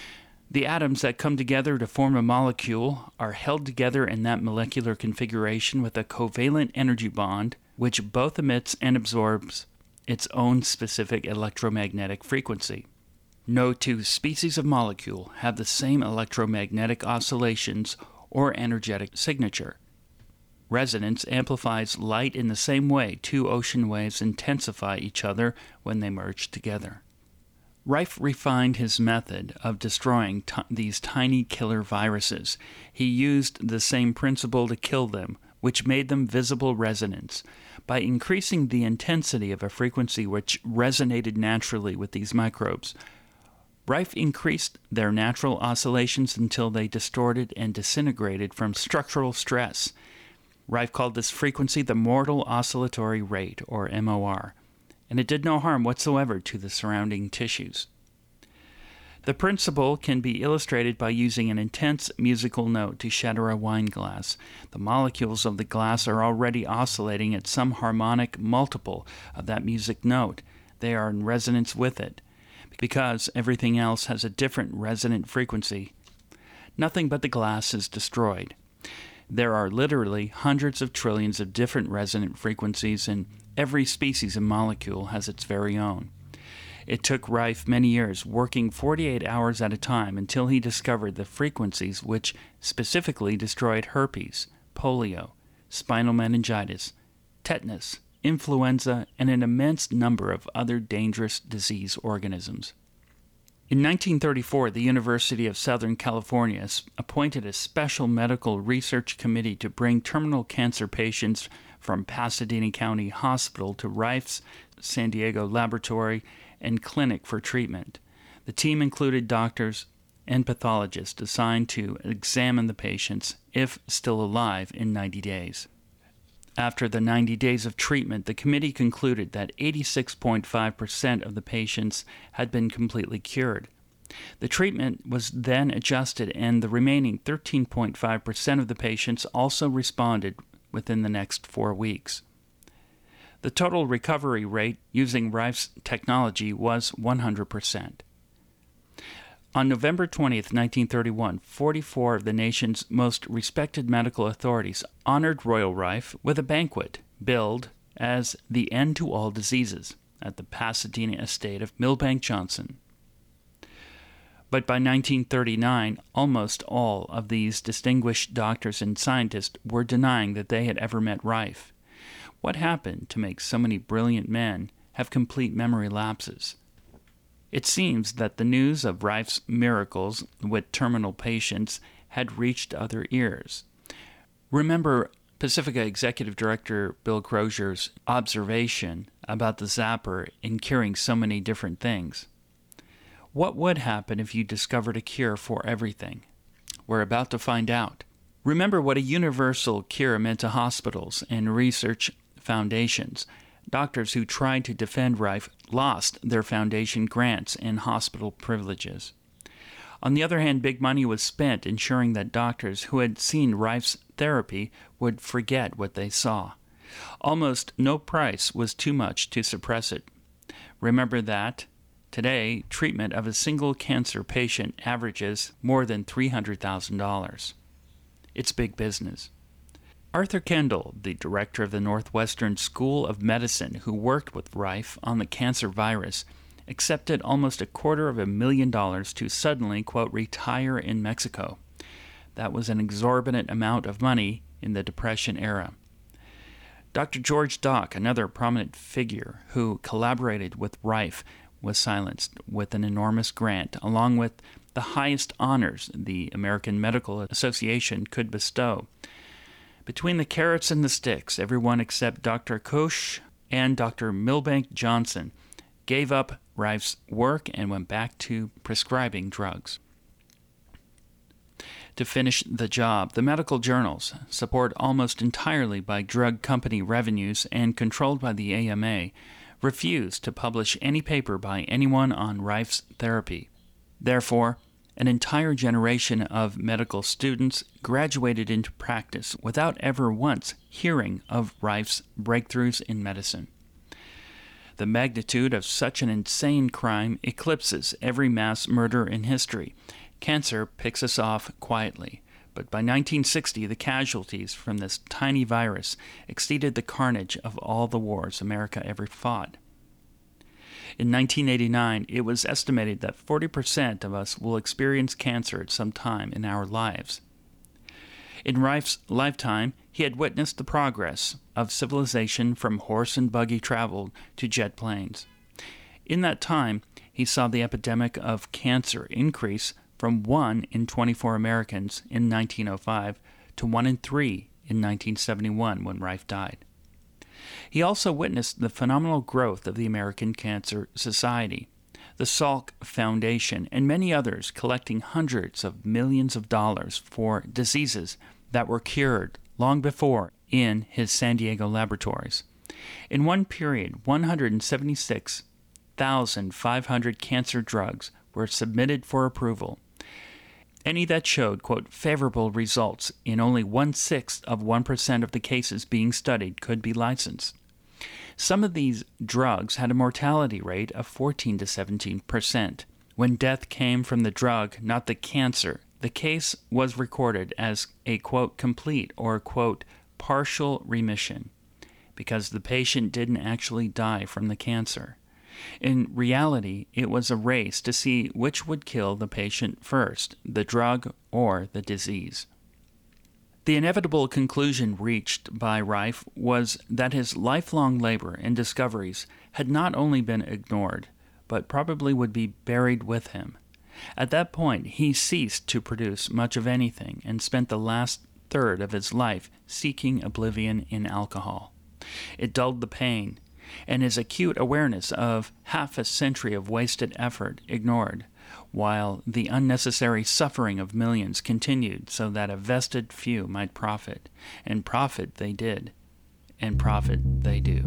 The atoms that come together to form a molecule are held together in that molecular configuration with a covalent energy bond, which both emits and absorbs its own specific electromagnetic frequency. No two species of molecule have the same electromagnetic oscillations or energetic signature. Resonance amplifies light in the same way two ocean waves intensify each other when they merge together. Rife refined his method of destroying t- these tiny killer viruses. He used the same principle to kill them, which made them visible resonance. By increasing the intensity of a frequency which resonated naturally with these microbes, Rife increased their natural oscillations until they distorted and disintegrated from structural stress. Rife called this frequency the mortal oscillatory rate, or M O R, and it did no harm whatsoever to the surrounding tissues. The principle can be illustrated by using an intense musical note to shatter a wine glass. The molecules of the glass are already oscillating at some harmonic multiple of that music note. They are in resonance with it. Because everything else has a different resonant frequency, nothing but the glass is destroyed. There are literally hundreds of trillions of different resonant frequencies, and every species and molecule has its very own. It took Rife many years, working forty-eight hours at a time, until he discovered the frequencies which specifically destroyed herpes, polio, spinal meningitis, tetanus, influenza, and an immense number of other dangerous disease organisms. In nineteen thirty-four, the University of Southern California appointed a special medical research committee to bring terminal cancer patients from Pasadena County Hospital to Rife's San Diego laboratory and clinic for treatment. The team included doctors and pathologists assigned to examine the patients, if still alive, in ninety days. After the ninety days of treatment, the committee concluded that eighty-six point five percent of the patients had been completely cured. The treatment was then adjusted, and the remaining thirteen point five percent of the patients also responded within the next four weeks. The total recovery rate using Rife's technology was one hundred percent. On November twentieth, nineteen thirty-one, forty-four of the nation's most respected medical authorities honored Royal Rife with a banquet billed as the end to all diseases at the Pasadena estate of Milbank Johnson. But by nineteen thirty-nine, almost all of these distinguished doctors and scientists were denying that they had ever met Rife. What happened to make so many brilliant men have complete memory lapses? It seems that the news of Rife's miracles with terminal patients had reached other ears. Remember Pacifica Executive Director Bill Crozier's observation about the zapper in curing so many different things. What would happen if you discovered a cure for everything? We're about to find out. Remember what a universal cure meant to hospitals and research foundations. Doctors who tried to defend Rife lost their foundation grants and hospital privileges. On the other hand, big money was spent ensuring that doctors who had seen Rife's therapy would forget what they saw. Almost no price was too much to suppress it. Remember that today, treatment of a single cancer patient averages more than three hundred thousand dollars. It's big business. Arthur Kendall, the director of the Northwestern School of Medicine who worked with Rife on the cancer virus, accepted almost a quarter of a million dollars to suddenly, quote, retire in Mexico. That was an exorbitant amount of money in the Depression era. Doctor George Dock, another prominent figure who collaborated with Rife, was silenced with an enormous grant, along with the highest honors the American Medical Association could bestow. Between the carrots and the sticks, everyone except Doctor Koch and Doctor Milbank Johnson gave up Rife's work and went back to prescribing drugs. To finish the job, the medical journals, supported almost entirely by drug company revenues and controlled by the A M A, refused to publish any paper by anyone on Rife's therapy. Therefore, an entire generation of medical students graduated into practice without ever once hearing of Rife's breakthroughs in medicine. The magnitude of such an insane crime eclipses every mass murder in history. Cancer picks us off quietly, but by nineteen sixty, the casualties from this tiny virus exceeded the carnage of all the wars America ever fought. In nineteen eighty-nine, it was estimated that forty percent of us will experience cancer at some time in our lives. In Rife's lifetime, he had witnessed the progress of civilization from horse and buggy travel to jet planes. In that time, he saw the epidemic of cancer increase from one in twenty-four Americans in nineteen oh five to one in three in nineteen seventy-one when Rife died. He also witnessed the phenomenal growth of the American Cancer Society, the Salk Foundation, and many others collecting hundreds of millions of dollars for diseases that were cured long before in his San Diego laboratories. In one period, one hundred seventy-six thousand five hundred cancer drugs were submitted for approval. Any that showed, quote, favorable results in only one-sixth of one percent of the cases being studied could be licensed. Some of these drugs had a mortality rate of fourteen to seventeen percent. When death came from the drug, not the cancer, the case was recorded as a, quote, complete or, quote, partial remission, because the patient didn't actually die from the cancer. In reality, it was a race to see which would kill the patient first, the drug or the disease. The inevitable conclusion reached by Rife was that his lifelong labor and discoveries had not only been ignored, but probably would be buried with him. At that point, he ceased to produce much of anything and spent the last third of his life seeking oblivion in alcohol. It dulled the pain, and his acute awareness of half a century of wasted effort ignored, while the unnecessary suffering of millions continued so that a vested few might profit. And profit they did, and profit they do.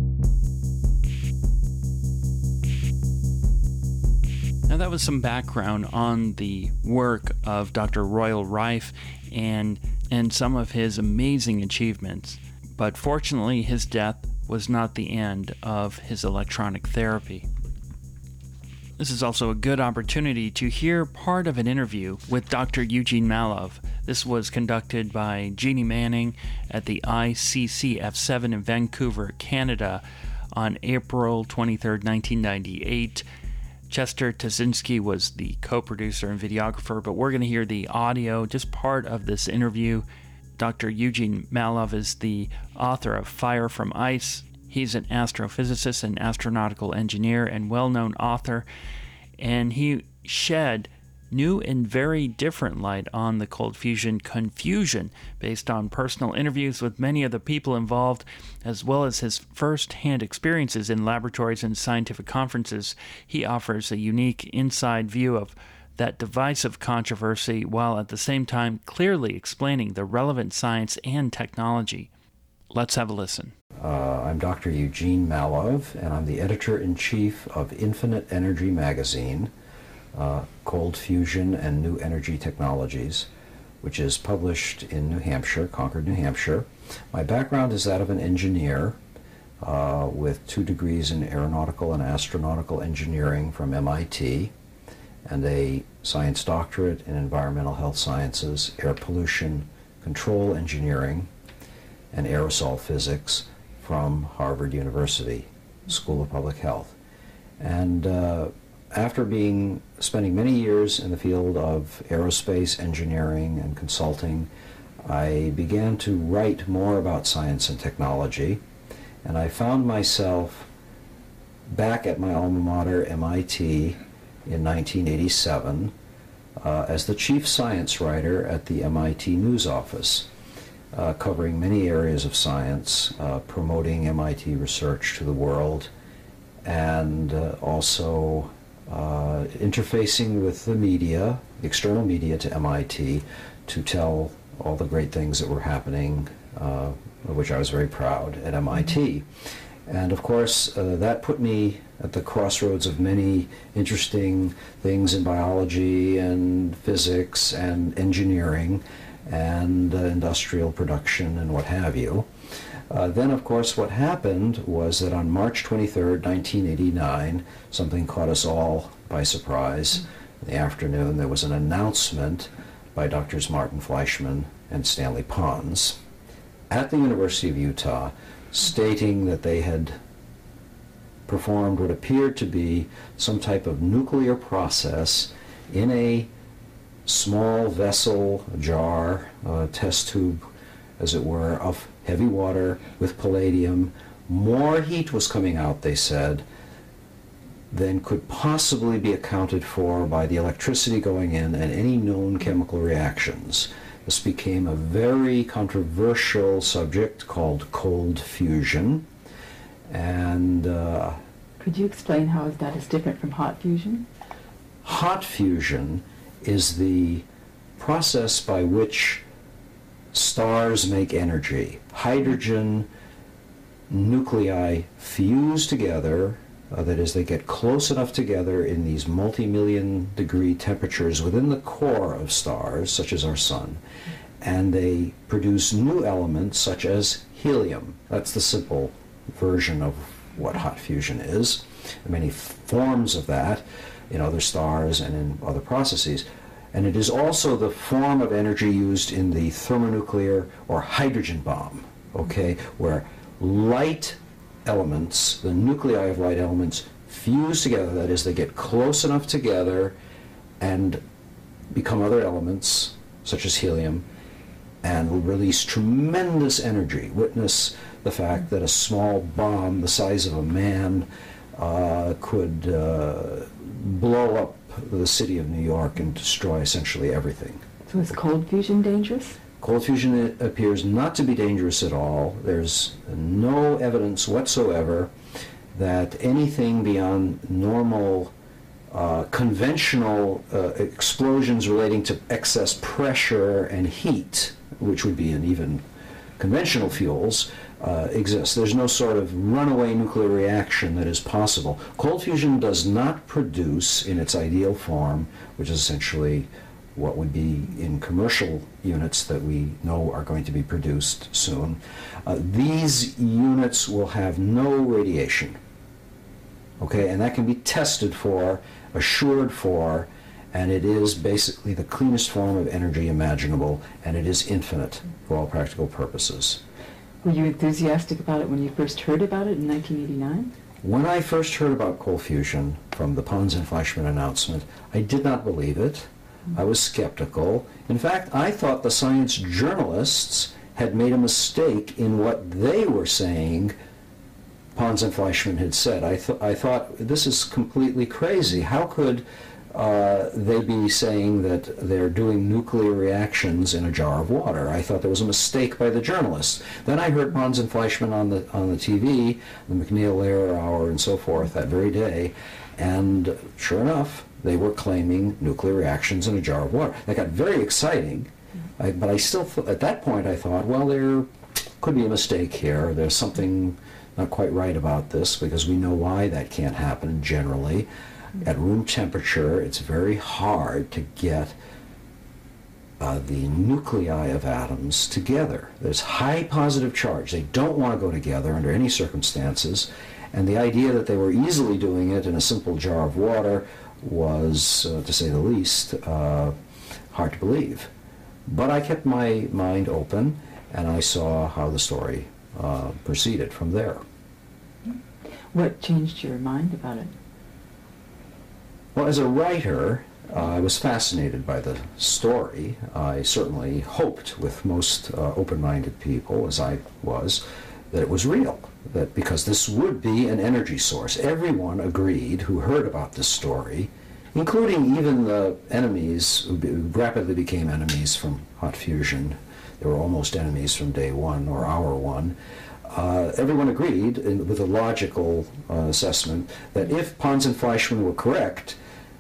Now that was some background on the work of Doctor Royal Rife and, and some of his amazing achievements. But fortunately, his death was not the end of his electronic therapy. This is also a good opportunity to hear part of an interview with Doctor Eugene Mallove. This was conducted by Jeannie Manning at the I C C F seven in Vancouver, Canada on April twenty-third, nineteen ninety-eight. Chester Tazinski was the co-producer and videographer, but we're going to hear the audio, just part of this interview. Doctor Eugene Mallove is the author of Fire from Ice. He's an astrophysicist and astronautical engineer and well-known author, and he shed new and very different light on the cold fusion confusion based on personal interviews with many of the people involved, as well as his first-hand experiences in laboratories and scientific conferences. He offers a unique inside view of that divisive controversy, while at the same time clearly explaining the relevant science and technology. Let's have a listen. Uh, I'm Doctor Eugene Mallove, and I'm the editor-in-chief of Infinite Energy magazine, uh, Cold Fusion and New Energy Technologies. which is published in New Hampshire, Concord, New Hampshire. My background is that of an engineer uh, with two degrees in aeronautical and astronautical engineering from M I T and a science doctorate in environmental health sciences, air pollution control engineering, and aerosol physics from Harvard University School of Public Health. And uh, after being spending many years in the field of aerospace engineering and consulting, I began to write more about science and technology, and I found myself back at my alma mater, M I T, in nineteen eighty-seven uh, as the chief science writer at the M I T News office, uh, covering many areas of science, uh, promoting M I T research to the world, and uh, also uh, interfacing with the media, the external media to M I T, to tell all the great things that were happening, uh, of which I was very proud, at M I T. And of course, uh, that put me at the crossroads of many interesting things in biology and physics and engineering and uh, industrial production and what have you. Uh, then, of course, what happened was that on March twenty-third, nineteen eighty-nine, something caught us all by surprise. In the afternoon, there was an announcement by Doctors Martin Fleischmann and Stanley Pons at the University of Utah, stating that they had performed what appeared to be some type of nuclear process in a small vessel, a jar, a test tube, as it were, of heavy water with palladium. More heat was coming out, they said, than could possibly be accounted for by the electricity going in and any known chemical reactions. This became a very controversial subject called cold fusion. And uh, could you explain how that is different from hot fusion? Hot fusion is the process by which stars make energy. Hydrogen nuclei fuse together, uh, that is, they get close enough together in these multi-million degree temperatures within the core of stars, such as our sun, and they produce new elements such as helium. That's the simple version of what hot fusion is. There are many forms of that in other stars and in other processes. And it is also the form of energy used in the thermonuclear or hydrogen bomb, okay, where light elements, the nuclei of light elements, fuse together. That is, they get close enough together and become other elements, such as helium, and will release tremendous energy. Witness the fact that a small bomb the size of a man uh, could uh, blow up the city of New York and destroy essentially everything. So is cold fusion dangerous? Cold fusion appears not to be dangerous at all. There's no evidence whatsoever that anything beyond normal uh, conventional uh, explosions relating to excess pressure and heat, which would be in even conventional fuels, uh, exists. There's no sort of runaway nuclear reaction that is possible. Cold fusion does not produce, in its ideal form, which is essentially what would be in commercial units that we know are going to be produced soon. Uh, these units will have no radiation, okay, and that can be tested for, assured for, and it is basically the cleanest form of energy imaginable, and it is infinite for all practical purposes. Were you enthusiastic about it when you first heard about it in nineteen eighty-nine? When I first heard about cold fusion from the Pons and Fleischmann announcement, I did not believe it. I was skeptical. In fact, I thought the science journalists had made a mistake in what they were saying Pons and Fleischmann had said. I, th- I thought, this is completely crazy. How could uh, they be saying that they're doing nuclear reactions in a jar of water? I thought there was a mistake by the journalists. Then I heard Pons and Fleischmann on the, on the T V, the McNeil-Lehrer Hour and so forth that very day, and sure enough, they were claiming nuclear reactions in a jar of water. That got very exciting, I, but I still, th- at that point I thought, well, there could be a mistake here. There's something not quite right about this, because we know why that can't happen generally. At room temperature, it's very hard to get uh, the nuclei of atoms together. There's high positive charge. They don't want to go together under any circumstances. And the idea that they were easily doing it in a simple jar of water was, uh, to say the least, uh, hard to believe. But I kept my mind open, and I saw how the story uh, proceeded from there. What changed your mind about it? Well, as a writer, uh, I was fascinated by the story. I certainly hoped, with most uh, open-minded people, as I was, that it was real, that because this would be an energy source. Everyone agreed who heard about this story, including even the enemies who rapidly became enemies from hot fusion. They were almost enemies from day one or hour one. Uh, everyone agreed in, with a logical uh, assessment that if Pons and Fleischmann were correct,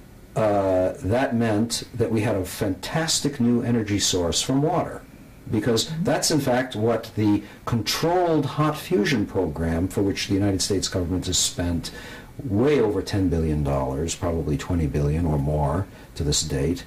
uh, that meant that we had a fantastic new energy source from water. Because that's in fact what the controlled hot fusion program, for which the United States government has spent way over ten billion dollars, probably twenty billion dollars or more to this date,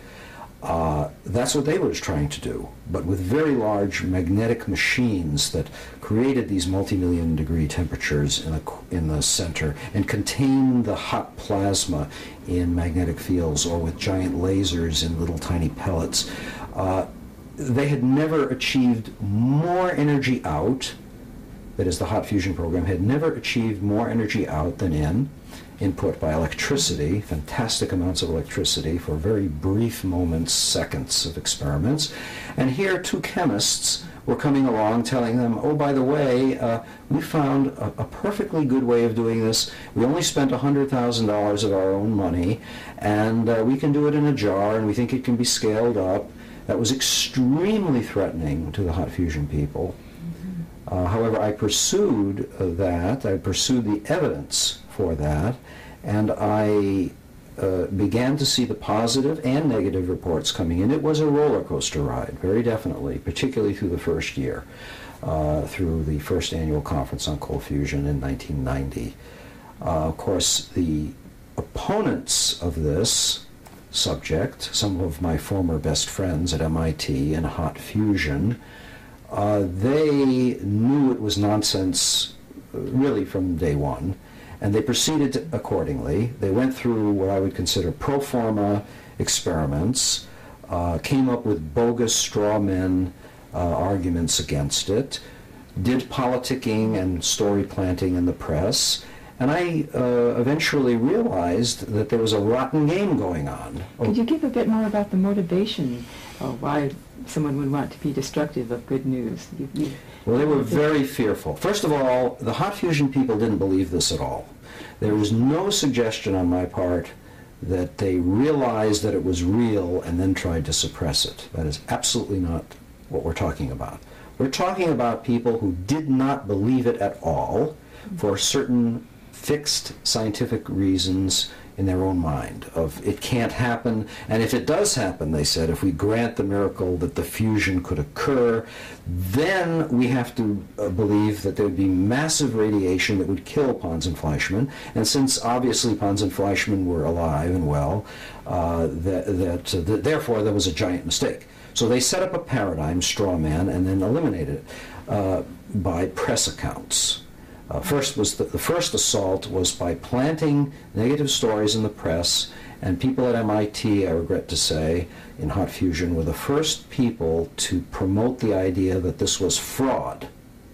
uh, that's what they were trying to do, but with very large magnetic machines that created these multi-million degree temperatures in the, in the center and contained the hot plasma in magnetic fields, or with giant lasers in little tiny pellets. Uh, They had never achieved more energy out, that is, the hot fusion program had never achieved more energy out than in, input by electricity, fantastic amounts of electricity for very brief moments, seconds of experiments. And here two chemists were coming along telling them, oh, by the way, uh, we found a, a perfectly good way of doing this. We only spent one hundred thousand dollars of our own money, and uh, we can do it in a jar, and we think it can be scaled up. That was extremely threatening to the hot fusion people. Mm-hmm. uh, however, I pursued uh, that. I pursued the evidence for that, and I uh, began to see the positive and negative reports coming in. It was a roller coaster ride, very definitely, particularly through the first year, uh, through the first annual conference on cold fusion in nineteen ninety. Uh, of course, the opponents of this subject, some of my former best friends at M I T in hot fusion, uh, they knew it was nonsense really from day one, and they proceeded accordingly. They went through what I would consider pro forma experiments, uh, came up with bogus straw men uh, arguments against it, did politicking and story planting in the press, and I uh, eventually realized that there was a rotten game going on. Could you give a bit more about the motivation of why someone would want to be destructive of good news? You, you, well, they were very fearful. First of all, the hot fusion people didn't believe this at all. There was no suggestion on my part that they realized that it was real and then tried to suppress it. That is absolutely not what we're talking about. We're talking about people who did not believe it at all for certain fixed scientific reasons in their own mind of it can't happen, and if it does happen, they said, if we grant the miracle that the fusion could occur, then we have to uh, believe that there would be massive radiation that would kill Pons and Fleischmann, and since obviously Pons and Fleischmann were alive and well, uh, that, that, uh, that therefore there was a giant mistake. So they set up a paradigm, straw man, and then eliminated it uh, by press accounts. Uh, first was the, the first assault was by planting negative stories in the press, and people at M I T, I regret to say, in hot fusion, were the first people to promote the idea that this was fraud.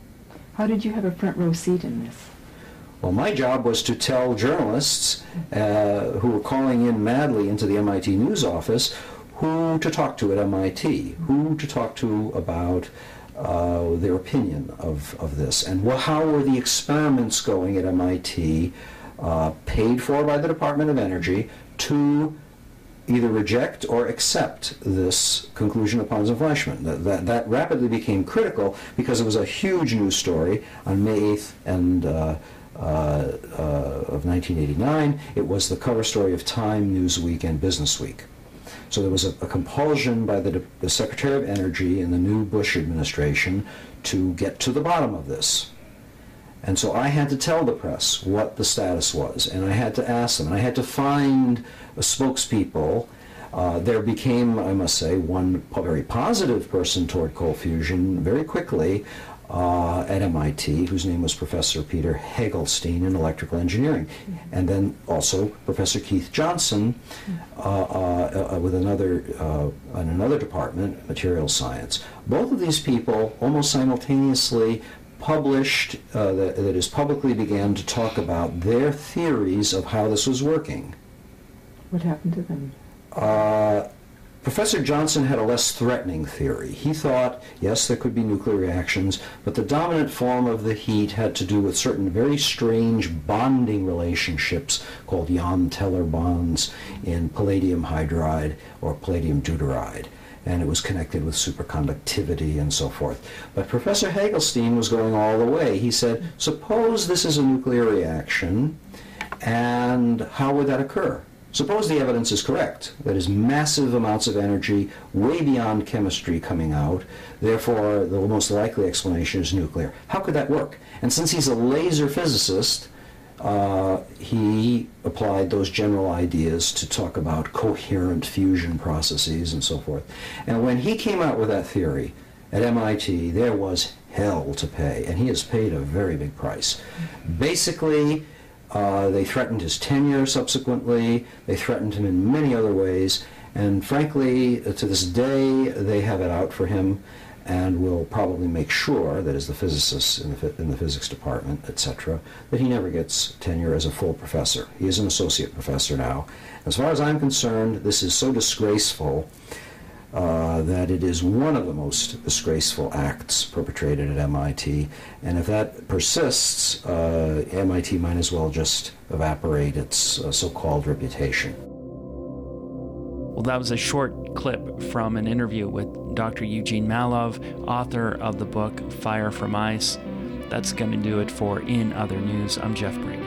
How did you have a front row seat in this? Well, my job was to tell journalists uh, who were calling in madly into the M I T news office who to talk to at M I T, who to talk to about Uh, their opinion of, of this, and well, how were the experiments going at M I T, uh, paid for by the Department of Energy, to either reject or accept this conclusion of Pons and Fleischmann. That, that, that rapidly became critical because it was a huge news story on May eighth and uh, uh, uh, of nineteen eighty-nine. It was the cover story of Time, Newsweek, and Businessweek. So there was a, a compulsion by the, the Secretary of Energy in the new Bush administration to get to the bottom of this. And so I had to tell the press what the status was, and I had to ask them, and I had to find uh, spokespeople Uh, there became, I must say, one po- very positive person toward cold fusion very quickly uh, at M I T, whose name was Professor Peter Hagelstein in electrical engineering, mm-hmm. and then also Professor Keith Johnson uh, uh, uh, with another uh, in another department, material science. Both of these people almost simultaneously published, uh, that, that is, publicly began to talk about their theories of how this was working. What happened to them? Uh, Professor Johnson had a less threatening theory. He thought, yes, there could be nuclear reactions, but the dominant form of the heat had to do with certain very strange bonding relationships called Jahn-Teller bonds in palladium hydride or palladium deuteride, and it was connected with superconductivity and so forth. But Professor Hagelstein was going all the way. He said, suppose this is a nuclear reaction, and how would that occur? Suppose the evidence is correct, that is, massive amounts of energy way beyond chemistry coming out, therefore the most likely explanation is nuclear. How could that work? And since he's a laser physicist, uh, he applied those general ideas to talk about coherent fusion processes and so forth. And when he came out with that theory at M I T, there was hell to pay, and he has paid a very big price. Basically, Uh, they threatened his tenure subsequently. They threatened him in many other ways. And frankly, to this day, they have it out for him and will probably make sure, that is the physicists in the, in the physics department, et cetera, that he never gets tenure as a full professor. He is an associate professor now. As far as I'm concerned, this is so disgraceful Uh, that it is one of the most disgraceful acts perpetrated at M I T, and if that persists, uh, M I T might as well just evaporate its uh, so-called reputation. Well, that was a short clip from an interview with Doctor Eugene Malov, author of the book Fire from Ice. That's going to do it for In Other News. I'm Jeff Brady.